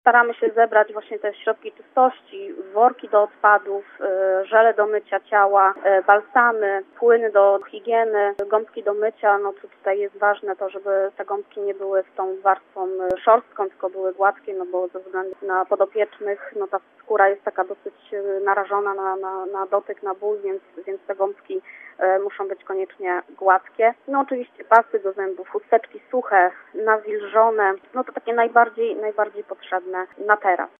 Staramy się zebrać właśnie te środki czystości, worki do odpadów, żele do mycia ciała, balsamy, płyny do higieny, gąbki do mycia. No to tutaj jest ważne to, żeby te gąbki nie były z tą warstwą szorstką, tylko były gładkie, no bo ze względu na podopiecznych, no ta skóra jest taka dosyć narażona na dotyk, na ból, więc te gąbki muszą być koniecznie gładkie. No oczywiście pasty do zębów, chusteczki suche, nawilżone, no to takie najbardziej potrzebne na teraz.